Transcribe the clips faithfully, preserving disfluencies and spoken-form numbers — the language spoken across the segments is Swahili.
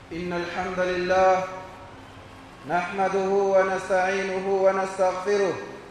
إن الحمد لله نحمده ونستعينه ونستغفره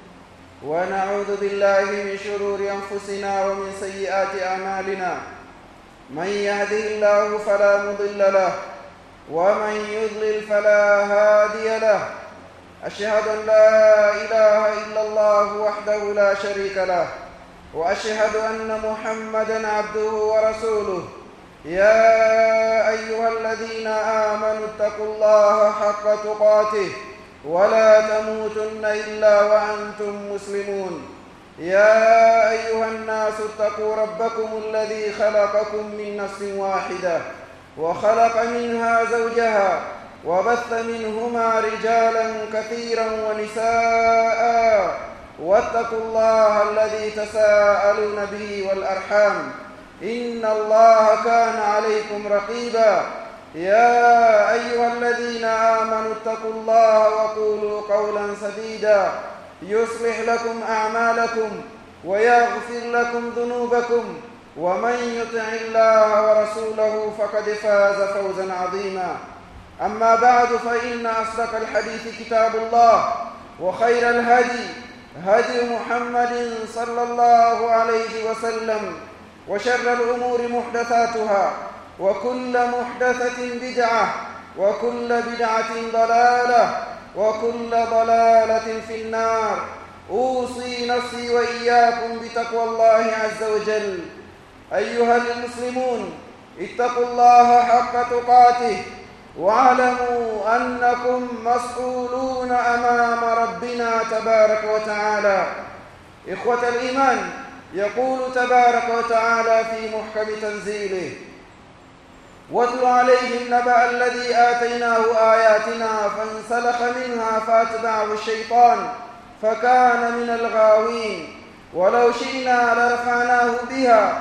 ونعوذ بالله من شرور أنفسنا ومن سيئات أعمالنا. من يهده الله فلا مضل له ومن يضلل فلا هادي له. أشهد أن لا إله إلا الله وحده لا شريك له وأشهد أن محمدًا عبده ورسوله. يا أيها الذين آمنوا اتقوا الله حق تقاته ولا تموتن إلا وأنتم مسلمون. يا أيها الناس اتقوا ربكم الذي خلقكم من نفس واحدة وخلق منها زوجها وبث منهما رجالا كثيرا ونساء واتقوا الله الذي تساءلون به والأرحام إن الله كان عليكم رقيبا. يا أيها الذين آمنوا اتقوا الله وقولوا قولا سديدا يصلح لكم أعمالكم ويغفر لكم ذنوبكم ومن يطع الله ورسوله فقد فاز فوزا عظيما. أما بعد فإن أصدق الحديث كتاب الله وخير الهدي هدي محمد صلى الله عليه وسلم وشر الأمور محدثاتها وكل محدثة بدعة وكل بدعة ضلالة وكل ضلالة في النار. أوصي نفسي وإياكم بتقوى الله عز وجل. أيها المسلمون اتقوا الله حق تقاته واعلموا أنكم مسؤولون أمام ربنا تبارك وتعالى. إخوة الإيمان، يقول تبارك وتعالى في محكم تنزيله: واتل عليهم نبأ الذي آتيناه آياتنا فانسلخ منها فأتبعه الشيطان فكان من الغاوين ولو شئنا لرفعناه بها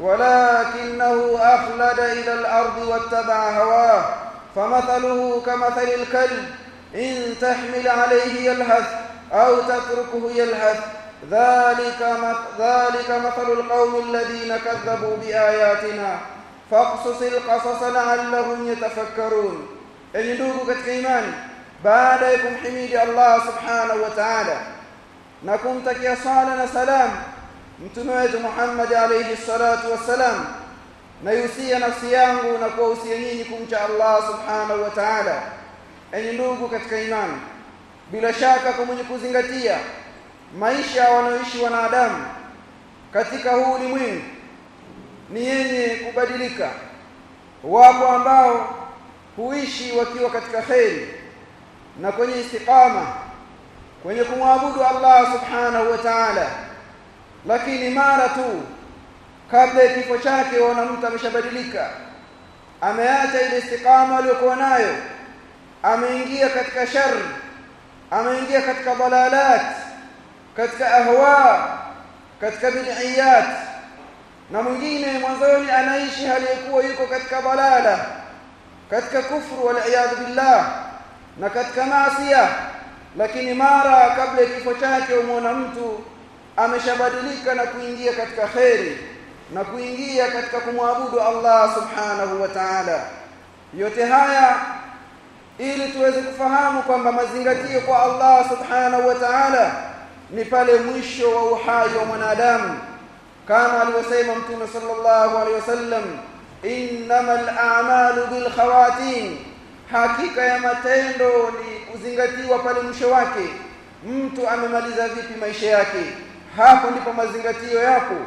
ولكنه أخلد إلى الأرض واتبع هواه فمثله كمثل الكلب إن تحمل عليه يلهث أو تتركه يلهث ذلك ذلك مثل القوم الذين كذبوا بآياتنا فاقصص القصص لعلهم يتفكرون. Enyi ndugu katika imani, baada ya kumhimidi Allah subhanahu wa ta'ala na kumtakia sala na salam mtume wetu Muhammad alayhi salatu wassalam, naihusia nafsi yangu na kuwahusia nyinyi kumcha Allah subhanahu wa ta'ala. Enyi ndugu katika imani, bila shaka kwa mwenye kuzingatia maisha wanaoishi wanadamu katika huu ulimwengu ni yenye kubadilika. Wapo ambao huishi wakiwa katika kheri na kwenye istiqama kwenye kumwabudu Allah subhanahu wa ta'ala, lakini mara tu kabla ya kifo chake wanamta ameshabadilika, ameacha ile istiqama aliyokuwa nayo, ameingia katika shari, ameingia katika dalalat, katika ahwa, katika bid'iyat. Na mwingine mwanzoni anaishi hali yakuwa yuko katika dalala, katika kufru wal iyad billah na katika maasiya, lakini mara kabla ya kifo chake umuona mtu ameshabadilika na kuingia katika khairi na kuingia katika kumwabudu Allah subhanahu wa ta'ala. Yote haya ili tuweze kufahamu kwamba mazingatio kwa Allah subhanahu wa ta'ala ni pale mwisho wa uhai wa mwanadamu, kama alivyosema Mtume sallallahu alaihi wasallam: innamal a'malu bil khawatim, hakika ya matendo ni kuzingatiwa pale mwisho wake, mtu amemaliza vipi maisha yake. Hapo ndipo mazingatio yako.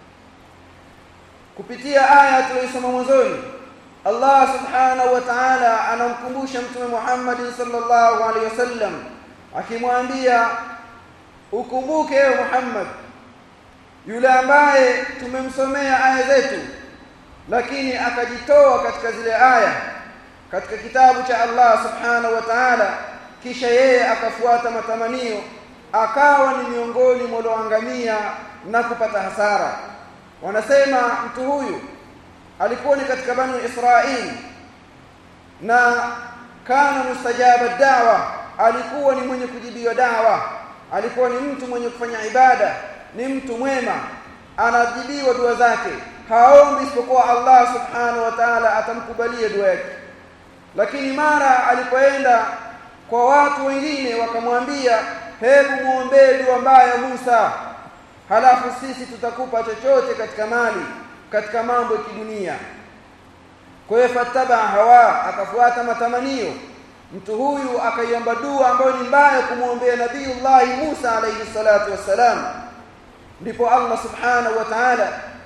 Kupitia aya tuliyosoma mwanzoni, Allah subhanahu wa ta'ala anamkumbusha Mtume Muhammad sallallahu alaihi wasallam akimwambia, ukumbuke ewe Muhammad yule ambaye tumemsomea aya zetu lakini akajitoa katika zile aya katika kitabu cha Allah subhanahu wa ta'ala, kisha yeye akafuata matamanio, akawa ni miongoni mwa walioangamia na kupata hasara. Wanasema mtu huyu alikuwa ni katika Bani Israili na kana mustajaba da'wa, alikuwa ni mwenye kujibiwa da'wa, alikuwa ni mtu mwenye kufanya ibada, ni mtu mwema, anajibiwa dua zake, haombi isipokuwa Allah subhanahu wa ta'ala atamkubalia dua yake. lakini mara alipoenda kwa watu wengine wakamwambia, hebu muombee dua mbaya Musa, halafu sisi tutakupa chochote katika mali, katika mambo ya kidunia. Kwa hiyo fataba hawa, akafuata matamanio. Mtu huyu akaiomba dua ambayo ni mbaya kumuombea Nabiiullah Musa alayhi salatu wassalam. Ndipo Allah subhanahu wa ta'ala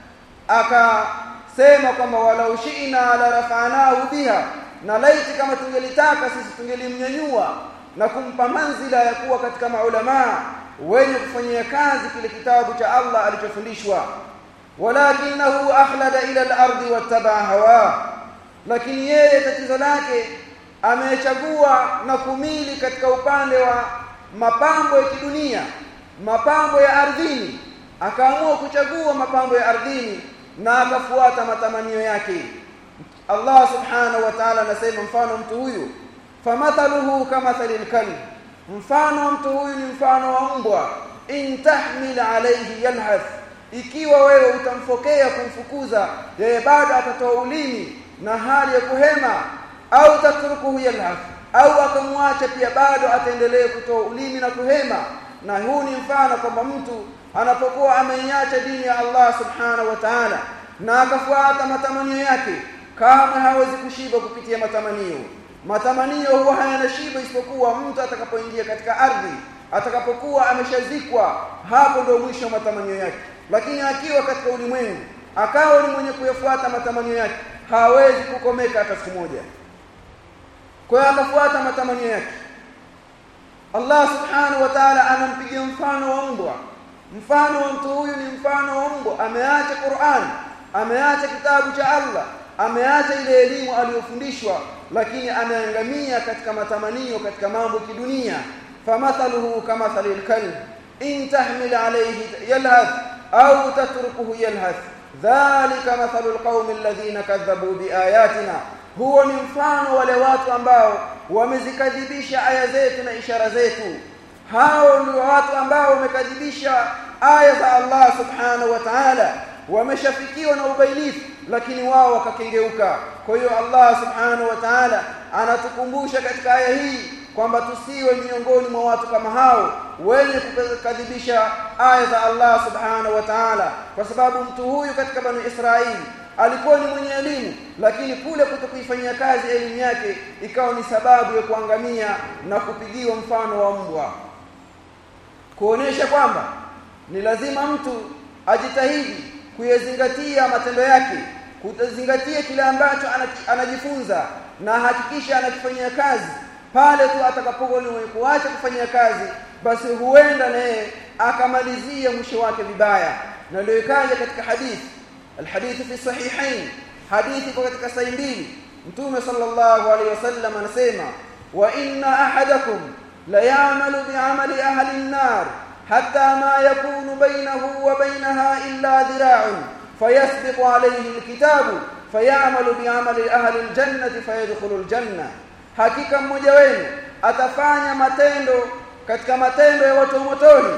akasema kwamba walau shi'na la rafa'nahu biha, na laiti kama tungelitaka sisi tungelimnyanyua na kumpa manzila ya kuwa katika maulama wenye kufanyia kazi kile kitabu cha Allah alichofundishwa. Walakinahu akhlada ila al-ardi wattaba hawa, lakini yeye tatizo lake amechagua na kumili katika upande wa mapambo ya kidunia, mapambo ya ardhini. Akaamua kuchagua mapambo ya ardhini na akafuata matamanio yake. Allah subhanahu wa ta'ala anasema mfano mtu huyu, famathaluhu kamathalil kalb, mfano mtu huyu ni mfano wa mbwa, in tahmil alayhi yalhath, ikiwa wewe utamfokea kumfukuza yeye bado atatoa ulimi na hali ya kuhema, au tatrukuhu yalhath, au akamwacha pia bado ataendelea kutoa ulimi na kuhema. Na huu ni mfano kwamba mtu anapokuwa ameiacha dini ya Allah subhanahu wa ta'ala na akafuata matamanio yake, kama hawezi kushiba kupitia matamanio. Matamanio huwa hayana shiba isipokuwa mtu atakapoingia katika ardhi, atakapokuwa ameshazikwa, hapo ndio mwisho wa matamanio yake. Lakini akiwa katika ulimwengu akawa ni mwenye kuyafuata matamanio yake, hawezi kukomeka hata siku moja. Kwa hiyo akafuata matamanio yake. Allah subhanahu wa ta'ala anampigia mfano wa mbwa. Mfano wa mtu huyu ni mfano wa mbwa, ameacha Qur'an, ameacha kitabu cha Allah, ameacha ile elimu aliyofundishwa, lakini ameangamia katika matamanio, katika mambo ya kidunia. Famathaluhu kamathalil kalb in tahmil alayhi yalhath au tatrukuhu yalhath, dhalika mathalul qaumil ladhina kadhabu biayatina, huo ni mfano wale watu ambao wamezikadhibisha aya zetu na ishara zetu. Hao ni watu ambao wamekadhibisha aya za Allah subhanahu wa ta'ala, wameshafikiwa na ubainifu lakini wao wakakengeuka. Kwa hiyo Allah subhanahu wa ta'ala anatukumbusha katika aya hii kwamba tusiwe miongoni mwa watu kama hao wenye kukadhibisha aya za Allah subhanahu wa ta'ala, kwa sababu mtu huyu katika Bani Israili alikuwa ni mwenye elimu, lakini kule kutokuifanyia kazi elimu yake ikawa ni sababu ya kuangamia na kupigiwa mfano wa mbwa. Kuonesha kwamba ni lazima mtu ajitahidi kuyazingatia matendo yake, kuzingatia kile ambacho anajifunza na hakikisha anakifanyia kazi. Pale tu atakapokuwa ni mwenye kuacha kufanyia kazi, basi huenda naye akamalizia mwisho wake vibaya. Na ndio ikaja katika hadithi, alhadithi fi sahihain, hadithi kwa katika sahihi mbili, Mtume sallallahu alaihi wasallam anasema, wa inna ahadakum la ya'malu bi'amali ahli an-nar hatta ma yakunu bainahu wa bainaha illa dhira'un fayasbiqu alayhi al-kitabu fayamalu bi'amali ahli al-jannati fayadkhulu al-janna, hakika mmoja wenu atafanya matendo katika matendo ya watu wa motoni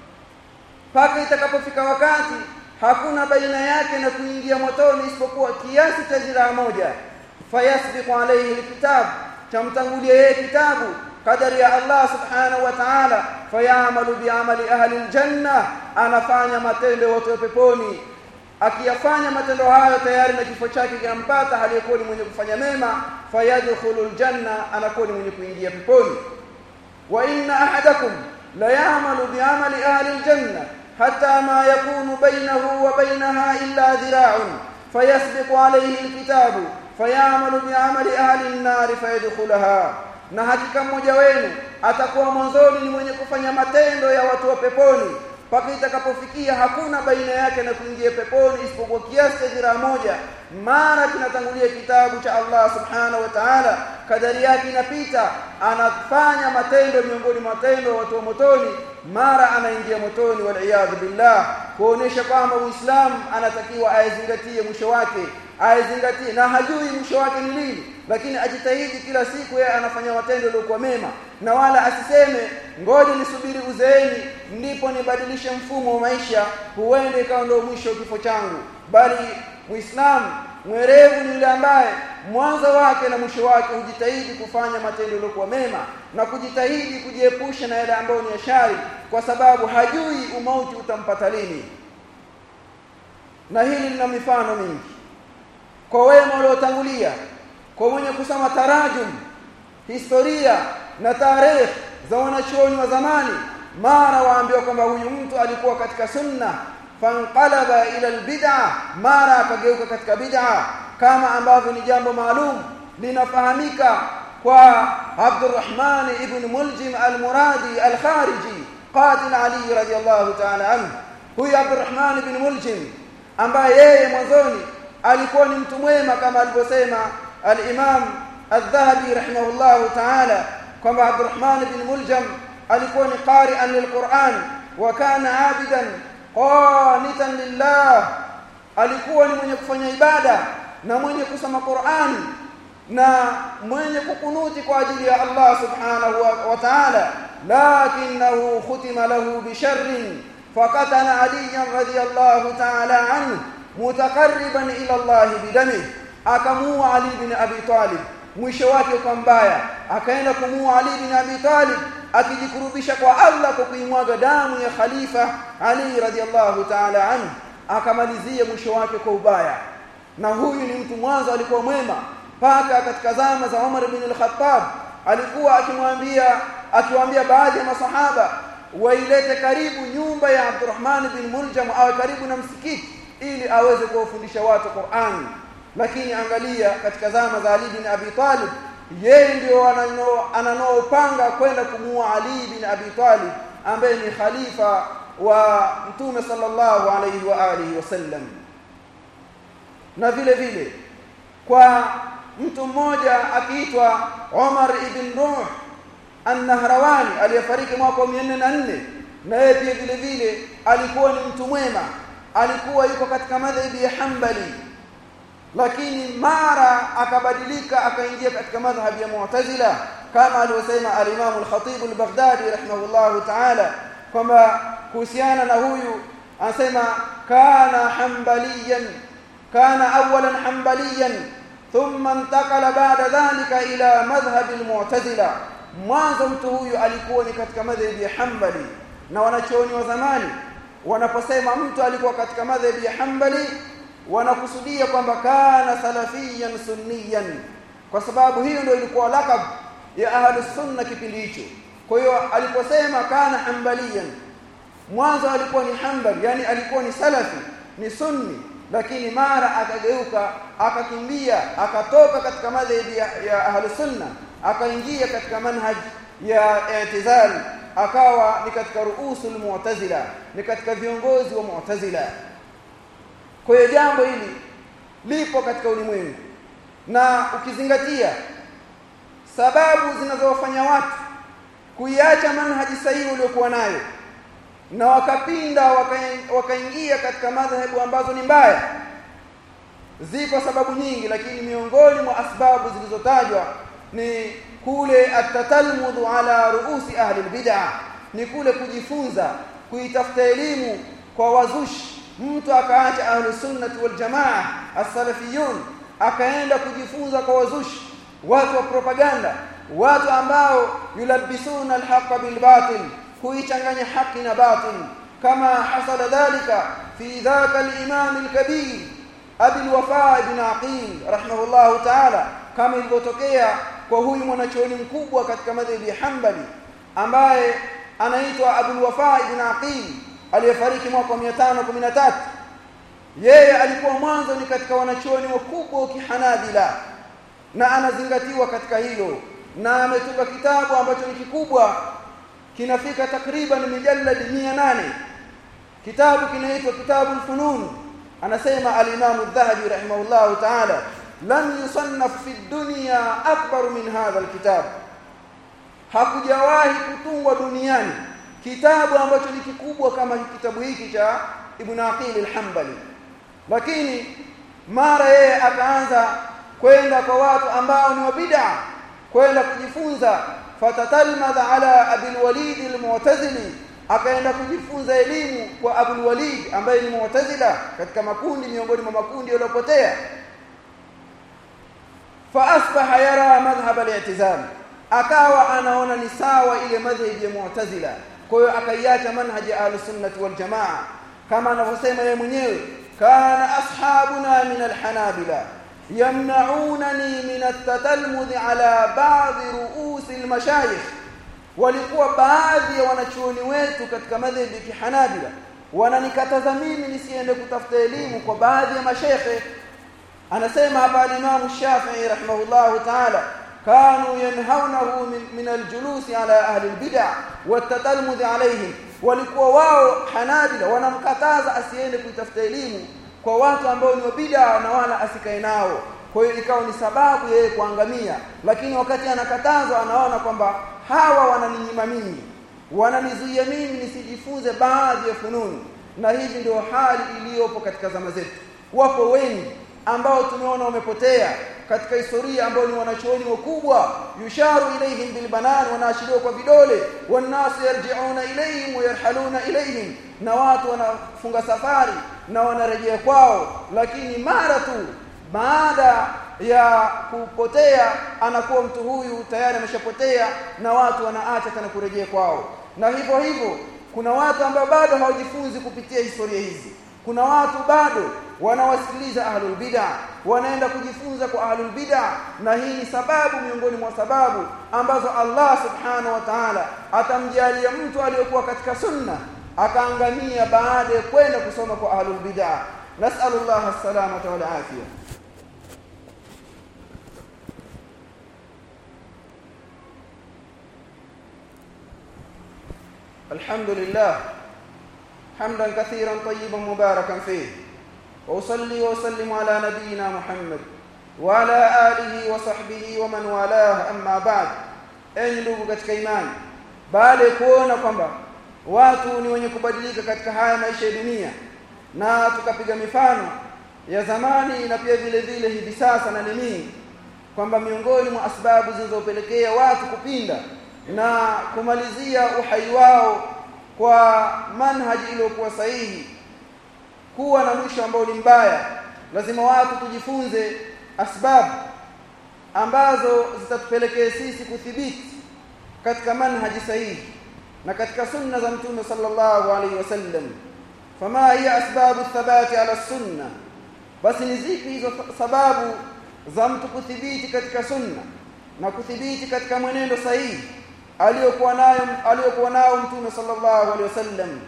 mpaka itakapofika wakati hakuna baina yake na kuingia motoni isipokuwa kiasi cha dhiraa moja. Fayasbiqu alayhi al-kitab, chamtangulia yeye kitabu kadari ya Allah subhanahu wa ta'ala, fayamalu bi'amali ahli al-janna, anafanya matendo watu wa peponi. Akiyafanya matendo hayo tayari na kifo chake kinampata, hali yakuwa ni mwenye kufanya mema, fayadkhulul janna, anakuwa ni mwenye kuingia peponi. Wa inna ahadakum la ya'malu bi'amali ahli al-janna hatta ma yakunu bainahu wa bainaha illa dhira'un fayasbiqu alayhi al-kitabu fayamalu bi'amali ahli an-nar fayadkhulaha, na hakika mmoja wenu atakuwa mwanzoni ni mwenye kufanya matendo ya watu wa peponi mpaka itakapofikia hakuna baina yake na kuingia peponi isipokuwa kiasi cha dhiraa moja. Mara kinatangulia kitabu cha Allah subhanahu wa ta'ala, kadari yake inapita, anafanya matendo miongoni mwa matendo ya watu wa motoni, mara anaingia motoni, wal iyad billah. Kuonesha kwamba Uislamu anatakiwa aizingatie mwisho wake, aizingatie, na hajui mwisho wake ni lini, lakini ajitahidi kila siku yeye anafanya matendo yaliyokuwa mema, na wala asiseme ngoja nisubiri uzeeni ndipo nibadilishe mfumo wa maisha, huende ikawa ndio mwisho wa kifo changu. Bali Muislamu mwerevu ni yule ambaye mwanzo wake na mwisho wake hujitahidi kufanya matendo yaliyokuwa mema na kujitahidi kujiepusha na yale ambayo ni shari, kwa sababu hajui umauti utampata lini. Na hili lina mifano mingi kwa wema waliotangulia, kwa mwenye kusoma tarajum, historia na tarehe za wanachuoni wa zamani, mara waambiwa kwamba huyu mtu alikuwa katika sunna fanqalaba ila albid'a, mara akageuka katika bid'a, kama ambavyo ni jambo maalum linafahamika kwa Abdurrahman ibn Muljim al-Muradi al-Khariji qatil Ali radiyallahu ta'ala anhu. Huyu Abdurrahman ibn Muljim ambaye yeye mwanzoni alikuwa ni mtu mwema kama alivyosema al-Imam al-Dhahabi rahimahullahu ta'ala kwamba Abdurrahman ibn Muljam alikuwa ni qari'an lil-Qur'an wa kana 'abidan qanitan lillah, alikuwa ni mwenye kufanya ibada na mwenye kusoma Qur'an na mwenye kukunuti kwa ajili ya Allah subhanahu wa ta'ala, lakinahu khutima lahu bi sharrin faqatala aliyan radiyallahu ta'ala anhu mutaqarriban ila Allah bidami, akamuua Ali bin Abi Talib. Mwisho wake kwa mbaya, akaenda kumuua Ali bin Abi Talib akijikurubisha kwa Allah kwa kuimwaga damu ya khalifa Ali radiyallahu ta'ala anhu, akamalizia mwisho wake kwa ubaya. Na huyu ni mtu mwanzo alikuwa mwema, paka katika zama za Umar bin al-Khattab alikuwa akimwambia akiwaambia baadhi ya masahaba wailete karibu nyumba ya Abdurrahman bin Muljam au karibu na msikiti ili aweze kuwafundisha watu Qur'an. Lakini angalia katika zama za Ali bin Abi Talib, yeye ndio ananao upanga kwenda kumuua Ali bin Abi Talib ambaye ni khalifa wa Mtume sallallahu alayhi wa alihi wasallam. Na vile vile kwa mtu mmoja akiitwa Umar ibn Ruh an-Nahrawani aliyefariki mwaka wa mia nne na nne, na yeye pia vile vile alikuwa ni mtu mwema, alikuwa yuko katika madhhabi ya Hanbali, lakini mara akabadilika akaingia katika madhhabi ya Mu'tazila kama alivyosema al-Imam al-Khatib al-Baghdadi rahimahullahu ta'ala kwamba kuhusiana na huyu anasema kana hanbaliyan kana awalan hanbaliyan thumma intakala ba'da dhalika ila madhhab al-Mu'tazila. Mwanzo mtu huyu alikuwa ni katika madhhabi ya Hanbali, na wanachuoni wa zamani wanaposema mtu alikuwa katika madhhabi ya Hanbali wanakusudia kwamba kana salafiyan sunniyan, kwa sababu hiyo ndio ilikuwa lakab ya ahli sunna kipindi hicho. Kwa hiyo aliposema kana hanbaliyan, mwanzo alikuwa ni hanbali, yani alikuwa ni salafi, ni sunni, lakini mara akageuka akakimbia akatoka katika madhhabi ya, ya ahli sunna akaingia katika manhaj ya i'tizal, akawa ni katika ruusul mu'tazila, ni katika viongozi wa mu'tazila. Kwa hiyo jambo hili lipo katika ulimwengu, na ukizingatia sababu zinazowafanya watu kuiacha manhaji sahihi waliokuwa nayo na wakapinda wakaingia katika madhehebu ambazo ni mbaya, zipo sababu nyingi, lakini miongoni mwa asbabu zilizotajwa ni kule atatalmudhu ala ruusi ahli albid'ah, ni kule kujifunza kuitafuta elimu kwa wazushi. Mtu akaacha ahli sunnati wal jamaa as-salafiyun akaenda kujifunza kwa wazushi, watu wa propaganda, watu ambao yulabisuna al-haqqa bil batil, kuichanganya haki na batil, kama hasala dhalika fi dhaka al-imam al-kabir Abi al-Wafa ibn Aqil rahimahullahu ta'ala, kama ilivyotokea kwa huyu mwanachuoni mkubwa katika madhhabi ya Hanbali ambaye anaitwa Abu al-Wafa ibn Aqil aliyefariki mwaka wa mia tano kumi na tatu. Yeye alikuwa mwanzo ni katika wanachuoni wakubwa wa Kihanabila na anazingatiwa katika hilo, na ametunga kitabu ambacho ni kikubwa, kinafika takriban mijalladi mia nane. Kitabu kinaitwa Kitabu al-Funun. Anasema al-Imam al-Dhahabi rahimahullahu ta'ala, lam yusannaf fi dunya akbar min hadha al-kitab, hakujawahi kutungwa duniani kitabu ambacho ni kikubwa kama kitabu hiki cha Ibn Aqil al-Hanbali. Lakini mara yeye akaanza kwenda kwa watu ambao ni wa bid'a, kwenda kujifunza, fatatalmadha ala Abil Walid al-Mu'tazili, akaenda kujifunza elimu kwa Abul Walid ambaye ni Mu'tazila, katika makundi miongoni mwa makundi yaliyopotea. fa asbaha yara madhhab al-i'tizal, akawa anaona ni sawa ile madhhabi ya Mu'tazila. Kwa hiyo akaiacha manhaji Ahlus-Sunnah wal Jamaa, kama anavyosema yeye mwenyewe, kana ashabuna min al-Hanabila yamna'unani min at-tatalmudh ala ba'd ru'us al-mashayikh, walikuwa baadhi ya wanachuoni wetu katika madhhabi ya Hanabila wananikataza mimi nisiende kutafuta elimu kwa baadhi ya mashaikh. Anasema hapa Imam Shafi'i rahimahullahu ta'ala, kanu yanhawnahu min, min al-julusi ala ahli al-bid'ah wa at-tatalmudh alayhim, walikuwa wao Hanabila wanamkataza asiende kutafuta elimu kwa watu ambao ni bid'a na wala asikae nao. Kwa hiyo ikawa ni sababu yeye kuangamia, lakini wakati anakatazwa anaona kwamba hawa wananinyima mimi, wananizuia mimi nisijifunze baadhi ya fununu. Na hivi ndio hali iliyopo katika zama zetu. Wapo wengi ambao tumeona wamepotea katika historia, ambao ni wanachuoni wakubwa, yusharu ilayhim bil banan, wanaashiriwa kwa vidole, wanasu yarji'una ilayhim wa yarhaluna ilayhim, na watu wanafunga safari na wanarejea kwao, lakini mara tu baada ya kupotea anakuwa mtu huyu tayari ameshapotea na watu wanaacha tena kurejea kwao. Na hivyo hivyo kuna watu ambao bado hawajifunzi kupitia historia hizi. Kuna watu bado wanawasikiliza ahlul bid'ah, wanaenda kujifunza kwa ahlul bid'ah, na hii ni sababu miongoni mwa sababu ambazo Allah subhanahu wa ta'ala atamjalia mtu aliyokuwa katika sunna akaangamia baada ya kwenda kusoma kwa ahlul bid'ah. Nas'alullah as-salamata wal afiyah. الحمد لله حمدا كثيرا طيبا مباركا فيه، وأصلي وأسلم على نبينا محمد وعلى آله وصحبه ومن والاه. أما بعد، enyi ndugu katika imani, baada ya kuona kwamba watu ni wenye kubadilika katika haya maisha ya dunia, na tukapiga mifano ya zamani na pia vile vile hivi sasa na nini, kwamba miongoni mwa sababu zinazopelekea watu kupinda na kumalizia uhai wao kwa manhaji iliyokuwa sahihi kuwa na mwisho ambao ni mbaya, lazima watu tujifunze asbabu ambazo zitatupelekea sisi kuthibiti katika manhaji sahihi na katika sunna za Mtume sallallahu alaihi wasallam. Fama hiya asbabu thabati ala sunna, basi ni zipi hizo sababu za mtu kuthibiti katika sunna na kuthibiti katika mwenendo sahihi aliyokuwa nayo aliyokuwa nao Mtume sallallahu alaihi wasallam?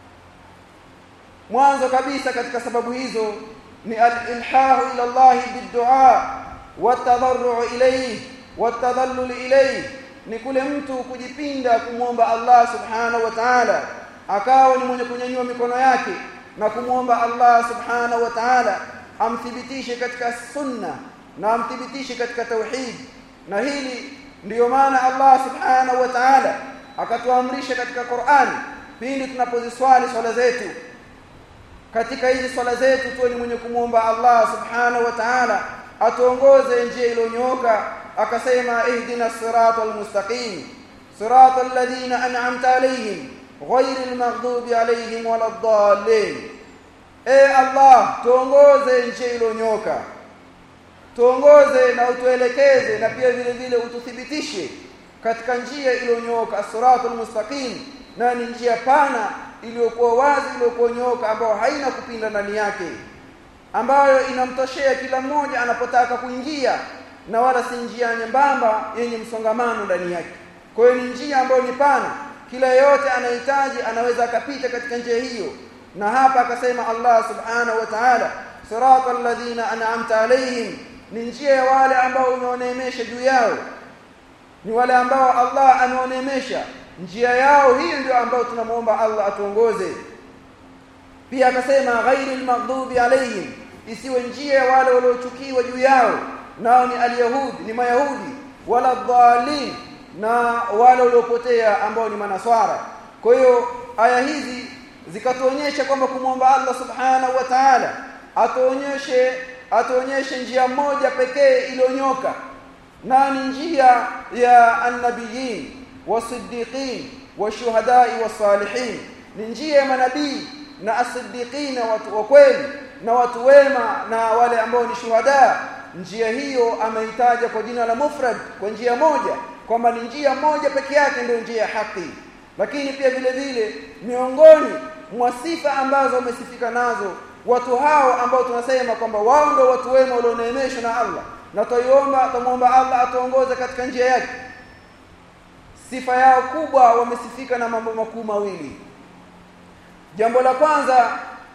Mwanzo kabisa katika sababu hizo ni al-ilhahu ila Allah bid-du'a wat-tadarru ilayhi wat-tadallul ilayhi, ni kule mtu kujipinda kumwomba Allah subhanahu wa ta'ala, akawa ni mwenye kunyanyua mikono yake na kumwomba Allah subhanahu wa ta'ala amthibitishe katika sunna na amthibitishe katika tauhid. Na hili ndiyo maana Allah subhanahu wa ta'ala akatuamrisha katika Qur'an, pindi tunapoziswali swala zetu, katika hizi swala zetu tuwe ni mwenye kumwomba Allah subhanahu wa ta'ala atuongoze njia iliyonyooka. Akasema, ihdina siratal mustaqim siratal ladhina an'amta alayhim ghayril maghdubi alayhim waladdallin. E Allah, tuongoze njia iliyonyooka, tuongoze na utuelekeze, na pia vile vile ututhibitishe katika njia iliyonyooka, siratal mustaqim, na ni njia pana iliyokuwa wazi, iliyokuwa nyooka, ambayo haina kupinda ndani yake, ambayo inamtoshea kila mmoja anapotaka kuingia, na wala si njia nyembamba yenye msongamano ndani yake. Kwa hiyo ni njia ambayo ni pana, kila yeyote anahitaji anaweza akapita katika njia hiyo. Na hapa akasema Allah subhanahu wa ta'ala, siratal ladhina an'amta alayhim, ni njia ya wale ambao umeoneemesha juu yao, ni wale ambao Allah ameoneemesha njia yao. Hiyo ndio ambao tunamuomba Allah atuongoze. Pia akasema ghairil maghdubi alayhim, isiwe njia ya wale waliochukiwa juu yao, nao ni alyahudi, ni mayahudi, wala dhalin, na wale waliopotea ambao ni manaswara. Kwa hiyo aya hizi zikatuonyesha kwamba kumwomba Allah subhanahu wa ta'ala atuonyeshe atuonyeshe njia moja pekee iliyonyoka, na ni njia ya annabiyin wasiddiqin washuhadai wasalihin, ni njia ya manabii na asiddiqina, watu wa kweli na watu wema, na wale ambao ni shuhada njia hiyo ameitaja kwa jina la mufrad, kwa njia moja, kwamba ni njia moja peke yake ndio njia ya haki. Lakini pia vile vile miongoni mwa sifa ambazo wamesifika nazo watu hao ambao tunasema kwamba wao ndio watu wema walioneemeshwa na Allah, na tuiomba tumuomba Allah atuongoze katika njia yake. Sifa yao kubwa wamesifika na mambo makuu mawili. Jambo la kwanza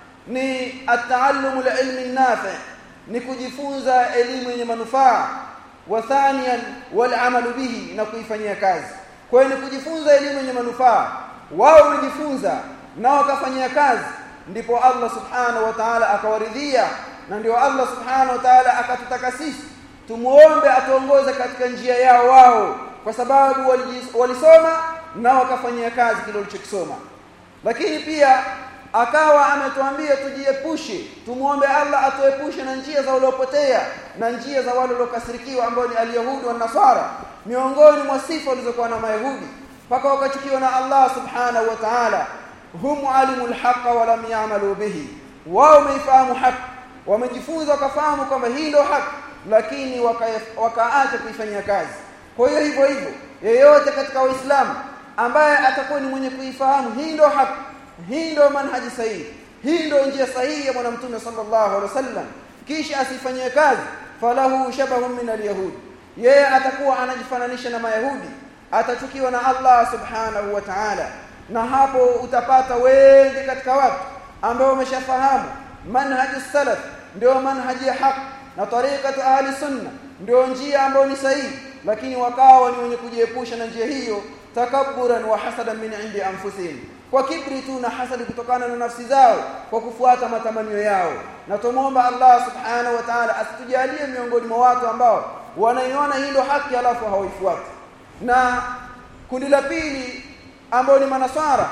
ni at-ta'allum al-ilmi an-nafi', ni kujifunza elimu yenye manufaa, wa thaniyan wal amalu bihi, na kuifanyia kazi. Kwa hiyo ni kujifunza elimu yenye manufaa, wao wamejifunza na wakafanyia kazi, ndipo Allah subhanahu wa ta'ala akawaridhia, na ndio Allah subhanahu wa ta'ala akatutaka sisi tumuombe atuongoze katika njia yao wao, kwa sababu walisoma na wakafanyia kazi kile walichokisoma. Lakini pia akawa ametuambia tujiepushe, tumuombe Allah atuepushe na njia za waliopotea na njia za wale waliokasirikiwa ambao ni alyahudi wa nasara. Miongoni mwa sifa walizokuwa na mayahudi mpaka wakachukiwa na Allah subhanahu wa ta'ala, hum alimul haqqa wa lam ya'malu bihi, wao wameifahamu haki, wamejifunza wakafahamu kwamba hii ndio haki, lakini wakaacha kuifanyia kazi. Kwa hiyo hivyo hivyo yeyote katika Uislamu ambaye atakuwa ni mwenye kuifahamu hii ndio haki, hii ndio manhaji sahihi, hii ndio njia sahihi ya bwana mtume sallallahu alaihi wasallam, kisha asifanyie kazi, falahu shabahun min alyahud, yeye atakuwa anajifananisha na mayahudi, atachukiwa na Allah subhanahu wa ta'ala. Na hapo utapata wengi katika watu ambao wameshafahamu manhaji salaf ndio manhaji ya haki na tariqatu ahli sunna ndio njia ambayo ni sahihi, lakini wakawa ni wenye kujiepusha na njia hiyo, takabburan wa hasadan min indi anfusihim, kwa kibri tu na hasadi kutokana na nafsi zao, kwa kufuata matamanio yao. Na tumuomba Allah subhanahu wa ta'ala asitujalie miongoni mwa watu ambao wanaiona hilo haki alafu hawaifuati. Na kundi la pili ambao ni manasara,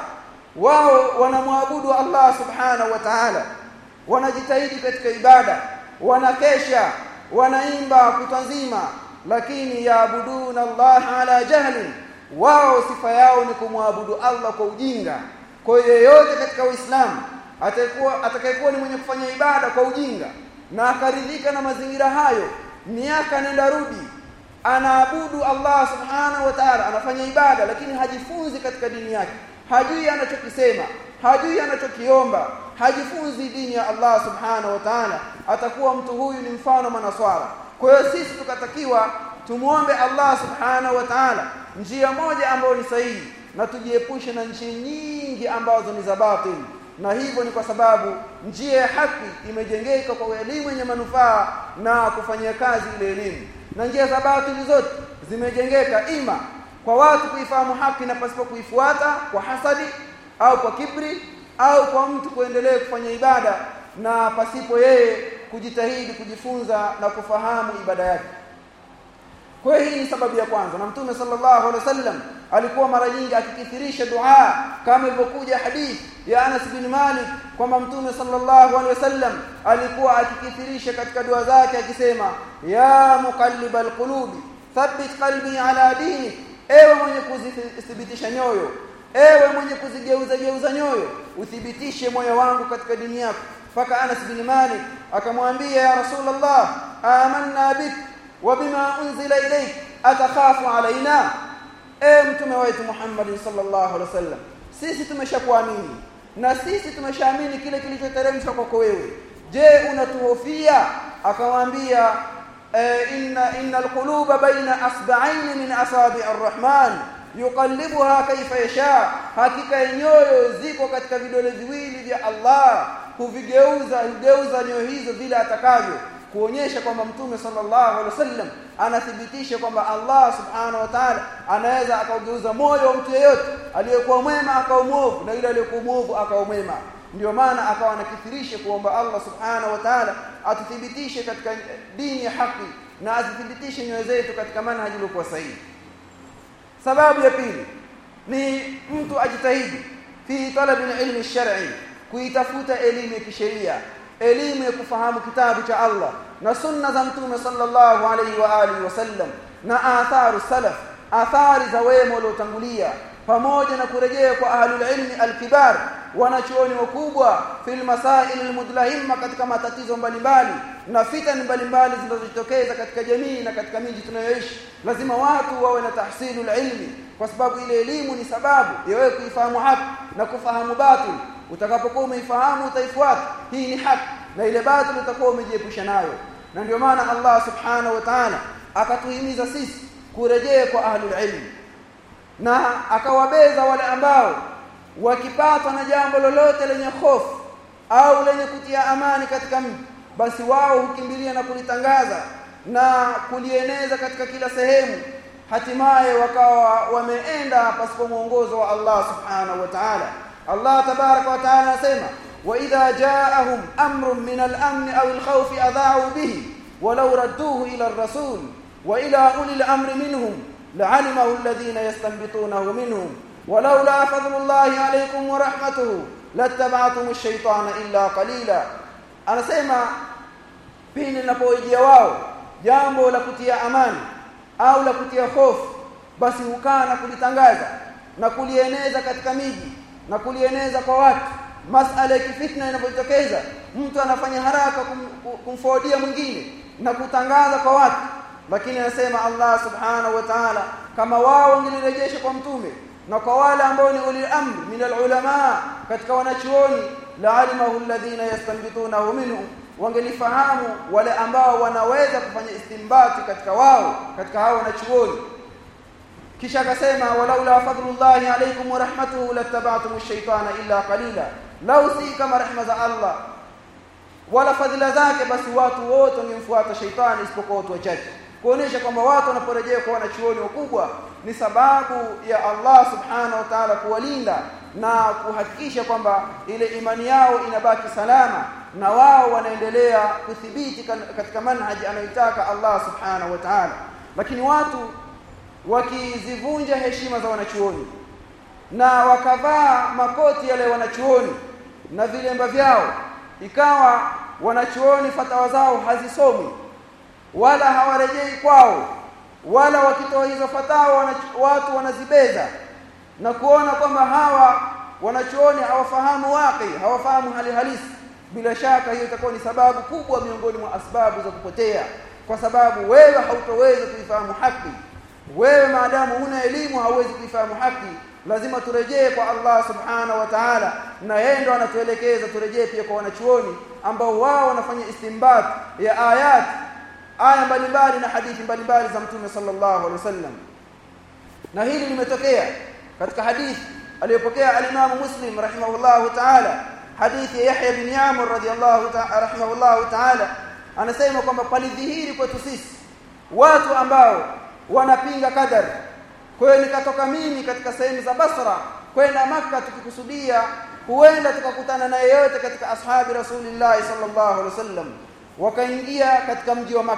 wao wanamwabudu Allah subhanahu wa ta'ala, wanajitahidi katika ibada, wanakesha, wanaimba kutanzima, lakini yaabuduna Allah ala jahli, wao sifa yao ni kumwabudu Allah kwa ujinga. Kwa hiyo yeyote katika Uislamu atakuwa atakayekuwa ni mwenye kufanya ibada kwa ujinga na akaridhika na mazingira hayo, miaka nenda rudi, anaabudu Allah subhanahu wa ta'ala, anafanya ibada lakini hajifunzi katika dini yake, hajui anachokisema, hajui anachokiomba, hajifunzi dini ya Allah subhanahu wa ta'ala, atakuwa mtu huyu ni mfano manaswara. Kwa hiyo sisi tukatakiwa tumuombe Allah subhanahu wa ta'ala njia moja ambayo ni sahihi, na tujiepushe na njia nyingi ambazo ni za batili. Na hivyo ni kwa sababu njia ya haki imejengeka kwa elimu yenye manufaa na kufanyia kazi ile elimu, na njia za batili zote zimejengeka ima kwa watu kuifahamu haki na pasipo kuifuata kwa hasadi au kwa kibri, au kwa mtu kuendelea kufanya ibada na pasipo yeye kujitahidi kujifunza na kufahamu ibada yake. Kwa hiyo hii ni sababu ya kwanza. Na Mtume sallallahu alaihi wasallam alikuwa mara nyingi akikithirisha dua, kama ilivyokuja hadithi ya Anas bin Malik kwamba Mtume sallallahu alaihi wasallam alikuwa akikithirisha katika dua zake akisema, ya muqallibal qulubi thabbit qalbi ala dinik, ewe mwenye kuzithibitisha nyoyo, ewe mwenye kuzigeuza geuza nyoyo, uthibitishe moyo wangu katika dini yako. Faka Anas bin Malik akamwambia, ya Rasulullah, amanna bik wa bima unzila ilayk atakhafu alaina, e mtume wetu Muhammad sallallahu alaihi wasallam, sisi tumeshakuamini na sisi tumeshaamini kile kilichoteremshwa kwako wewe, je unatuhofia? Akamwambia, inna innal quluba baina asba'ain min asabi' ar-rahman yuqallibuha kayfa yasha, hakika nyoyo ziko katika vidole viwili vya Allah, huvigeuza hugeuza nyoyo hizo vile atakavyo, kuonyesha kwamba Mtume sallallahu alaihi wasallam anathibitisha kwamba Allah subhanahu wa ta'ala anaweza akaugeuza moyo wa mtu yeyote aliyekuwa mwema akawa mwovu, na yule aliyekuwa mwovu akawa mwema. Ndio maana akawa anakithirisha kuomba Allah subhanahu wa ta'ala atuthibitishe katika dini ya haki na azithibitishe nyoyo zetu katika manhaji iliyokuwa sahihi. Sababu ya pili ni mtu ajitahidi fi talab al-ilm ash-shar'i, kuitafuta elimu ya kisheria, elimu ya kufahamu kitabu cha Allah na sunna za Mtume sallallahu alaihi wa alihi wasallam, na atharu salaf, athari za wema waliotangulia, pamoja na kurejea kwa ahlul ilmi al-kibar, wanachuoni wakubwa fil masail almudlahimma, katika matatizo mbalimbali na fitani mbalimbali zinazojitokeza katika jamii na katika miji tunayoishi. Lazima watu wawe na tahsilul ilmi, kwa sababu ile elimu ni sababu ya wewe kuifahamu haki na kufahamu batil. Utakapokuwa umeifahamu utaifuata, hii ni haki, na ile batil utakuwa umejiepusha nayo. Na ndio maana Allah subhanahu wa ta'ala akatuhimiza sisi kurejea kwa ahlul ilm, na akawabeza wale ambao wakipatwa na jambo lolote lenye hofu au lenye kutia amani katika mji, basi wao hukimbilia na kulitangaza na kulieneza katika kila sehemu, hatimaye wakawa wameenda pasipo mwongozo wa Allah subhanahu wa ta'ala. Allah tabaraka wa ta'ala anasema, wa idha ja'ahum amrun min al-amn aw al-khawf adha'u bihi walau radduhu ila ar-rasul wa ila ulil amri minhum la'alimahu alladhina yastanbitunahu minhum walaula fadlullahi alaykum wa rahmatuhu lattaba'tum ash-shaytana illa qalila. Anasema pindi linapojia wao jambo la kutia amani au la kutia hofu, basi hukaa na kulitangaza na kulieneza katika miji na kulieneza kwa watu. Masala ya fitna inapotokeza, mtu anafanya haraka kum, kumfordia mwingine na kutangaza kwa watu. Lakini anasema Allah subhanahu wa ta'ala, kama wao wangelirejesha kwa mtume na kwa wale ambao ni ulil amr min alulama, katika wanachuoni, la'alimahu alladhina yastanbitunahu minhum, wangelifahamu wale ambao wanaweza kufanya istinbati katika wao, katika hao wanachuoni. Kisha akasema, walaula fadlullahi alaykum wa rahmatuhu lattaba'tum ash-shaytana illa qalila, lau si kama rehema za Allah wala fadhila zake, basi watu wote wangemfuata shaytani isipokuwa watu wachache. Kuonesha kwamba watu wanaporejea kwa wanachuoni wakubwa ni sababu ya Allah subhanahu wa ta'ala kuwalinda na kuhakikisha kwamba ile imani yao inabaki salama, na wao wanaendelea kuthibiti katika manhaji anayotaka Allah subhanahu wa ta'ala. Lakini watu wakizivunja heshima za wanachuoni na wakavaa makoti yale wanachuoni na vilemba vyao, ikawa wanachuoni fatawa zao hazisomi wala hawarejei kwao, wala wakitoa hizo fatawa watu wanazibeza na kuona kwamba hawa wanachuoni hawafahamu waqi, hawafahamu hali halisi, bila shaka hiyo itakuwa ni sababu kubwa miongoni mwa asbabu za kupotea, kwa sababu wewe hautoweza kuifahamu haki. Wewe maadamu huna elimu hauwezi kuifahamu haki. Lazima turejee kwa Allah subhanahu wa ta'ala, na yeye ndo anatuelekeza turejee pia kwa wanachuoni ambao wao wanafanya istinbat ya ayat, aya mbalimbali na hadithi mbalimbali za Mtume sallallahu alaihi wasallam. Na hili limetokea katika hadithi aliyopokea al-Imam Muslim rahimahullahu ta'ala, hadithi ya Yahya bin Yamur radhiyallahu ta'ala rahimahullahu ta'ala, anasema kwamba palidhihiri kwetu sisi watu ambao wanapinga qadar. Kwa hiyo nikatoka mimi katika sehemu za Basra kwenda Makka, tukikusudia huenda tukakutana na yeyote katika ashabi Rasulillah sallallahu alaihi wasallam. Wakaingia katika mji wa Makka,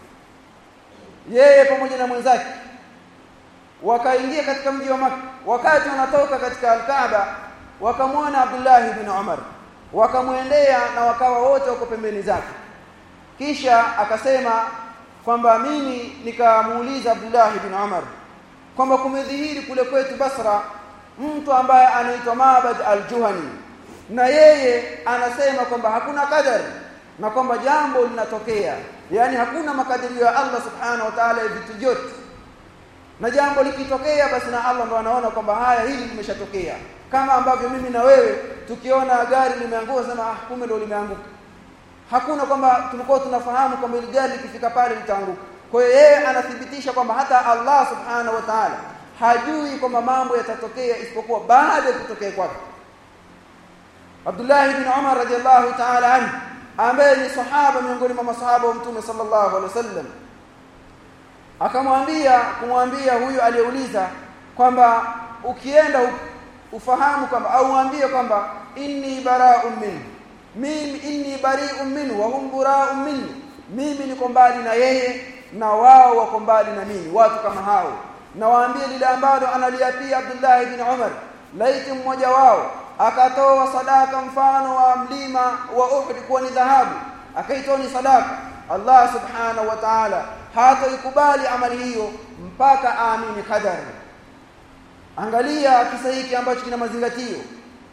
yeye pamoja na mwenzake wakaingia katika mji wa Makka. Wakati wanatoka katika al-Kaaba, wakamwona Abdullah ibn Umar, wakamwendea na wakawa wote wako pembeni zake. Kisha akasema kwamba mimi nikamuuliza Abdullah ibn Umar kwamba kumedhihiri kule kwetu Basra mtu ambaye anaitwa Mabad al-Juhani, na yeye anasema kwamba hakuna qadar na kwamba jambo linatokea, yani hakuna makadirio ya Allah subhanahu wa ta'ala vitu vyote, na jambo likitokea basi na Allah ndo anaona kwamba haya hili limeshatokea. Kama ambavyo mimi na wewe tukiona gari limeanguka sema ah, kumbe ndo limeanguka. Hakuna kwamba tulikuwa tunafahamu kwamba ile gari likifika pale litaanguka. Kwa hiyo yeye anathibitisha kwamba hata Allah subhanahu wa ta'ala hajui kwamba mambo yatatokea isipokuwa baada ya kutokea kwake. Abdullah ibn Umar radhiyallahu ta'ala anhu, ambaye ni sahaba miongoni mwa masahaba wa Mtume sallallahu alaihi wasallam, akamwambia kumwambia huyu aliyeuliza kwamba ukienda ufahamu kwamba au mwambie kwamba inni bara'un minhu, mimi inni bari'un minhu wa hum bara'un minni, mimi niko mbali na yeye na wao wako mbali na mimi. Watu kama hao na waambie lile ambalo analiapia Abdullah ibn Umar, laiti mmoja wao akatoa sadaka mfano wa mlima wa Uhud kuwa ni dhahabu, akaitoa ni sadaka, Allah subhanahu wa ta'ala hataikubali amali hiyo mpaka aamini qadar. Angalia kisa hiki ambacho kina mazingatio.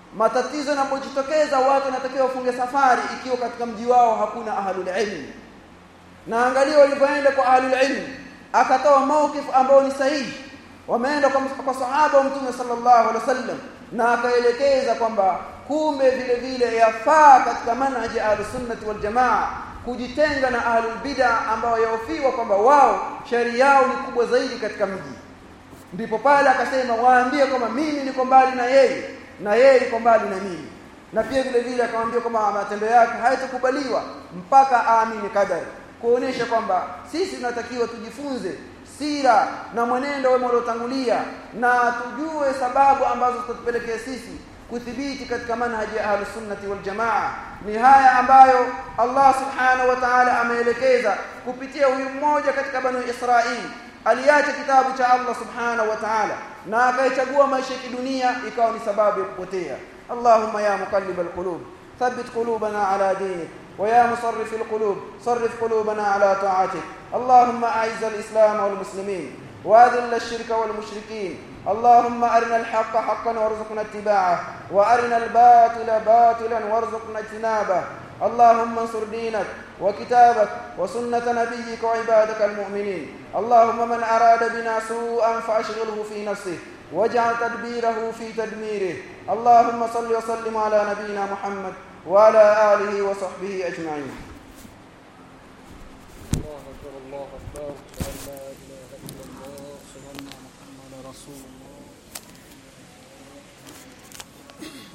matatizo yanapojitokeza watu wanatakiwa wafunge safari ikiwa katika mji wao hakuna ahlul ilm. Na angalia walipoenda kwa ahlul ilm, akatoa mawqif ambao ni sahihi. Wameenda kwa, kwa sahaba wa Mtume sallallahu alaihi wasallam na akaelekeza kwamba kumbe vile vile yafaa katika manhaji ahlus sunnah wal jamaa kujitenga na ahlul bid'ah ambao yaofiwa kwamba wao sharia yao ni kubwa zaidi katika mji. Ndipo pale akasema waambie kwamba mimi niko mbali na yeye na yeye yuko mbali na mimi. Na pia vile vile akamwambia kwamba matendo yake hayatakubaliwa mpaka aamini kadari, kuonesha kwamba sisi tunatakiwa tujifunze sira na mwenendo wema uliotangulia na tujue sababu ambazo zitatupelekea sisi kuthibiti katika manhaji ya ahlus sunnati wal jamaa. Ni haya ambayo Allah subhanahu wa ta'ala ameelekeza kupitia huyu mmoja katika Banu Israil. Aliacha kitabu cha Allah subhanahu wa ta'ala na akaichagua maisha ya dunia ikawa ni sababu ya kupotea. Allahumma ya muqallibal qulub thabbit qulubana ala dinik wa ya musarrifil qulub sarrif qulubana ala ta'atik. Allahumma a'izz al-islam wal muslimin wa adhill ash-shirka wal mushrikin. اللهم أرنا الحق حقا وارزقنا اتباعه وأرنا الباطل باطلا وارزقنا اجتنابه. اللهم انصر دينك وكتابك وسنة نبيك وعبادك المؤمنين. اللهم من أراد بنا سوءا فأشغله في نفسه واجعل تدبيره في تدميره. اللهم صل وسلم على نبينا محمد وعلى آله وصحبه أجمعين. الله أكبر الله أكبر لا إله إلا الله سيدنا محمد رسول الله.